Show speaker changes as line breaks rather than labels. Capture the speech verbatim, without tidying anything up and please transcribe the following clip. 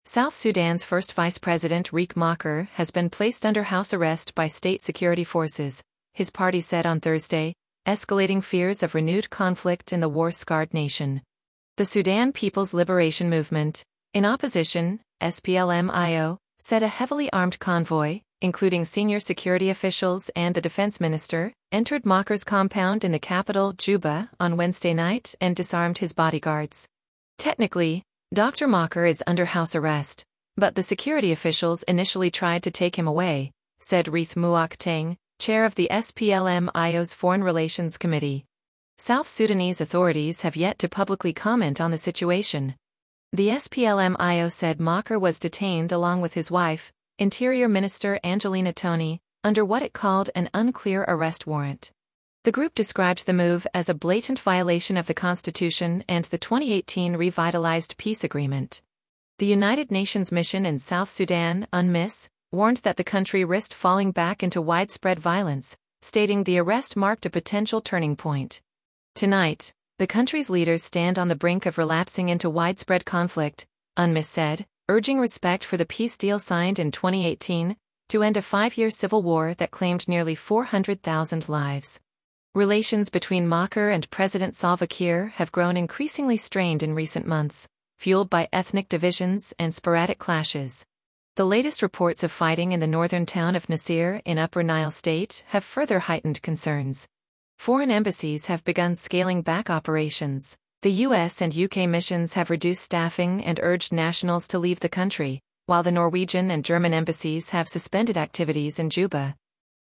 South Sudan's first Vice President Riek Machar has been placed under house arrest by state security forces, his party said on Thursday, escalating fears of renewed conflict in the war-scarred nation. The Sudan People's Liberation Movement, in opposition, S P L M I O, said a heavily armed convoy, including senior security officials and the defense minister, entered Machar's compound in the capital, Juba, on Wednesday night and disarmed his bodyguards. Technically, Doctor Machar is under house arrest, but the security officials initially tried to take him away, said Rieth Muak Teng, chair of the S P L M I O's Foreign Relations Committee. South Sudanese authorities have yet to publicly comment on the situation. The S P L M I O said Machar was detained along with his wife, Interior Minister Angelina Tony, under what it called an unclear arrest warrant. The group described the move as a blatant violation of the Constitution and the twenty eighteen revitalized peace agreement. The United Nations mission in South Sudan, UNMISS, warned that the country risked falling back into widespread violence, stating the arrest marked a potential turning point. Tonight, the country's leaders stand on the brink of relapsing into widespread conflict, UNMISS said, urging respect for the peace deal signed in twenty eighteen, to end a five-year civil war that claimed nearly four hundred thousand lives. Relations between Machar and President Salva Kiir have grown increasingly strained in recent months, fueled by ethnic divisions and sporadic clashes. The latest reports of fighting in the northern town of Nasir in Upper Nile State have further heightened concerns. Foreign embassies have begun scaling back operations. The U S and U K missions have reduced staffing and urged nationals to leave the country, while the Norwegian and German embassies have suspended activities in Juba.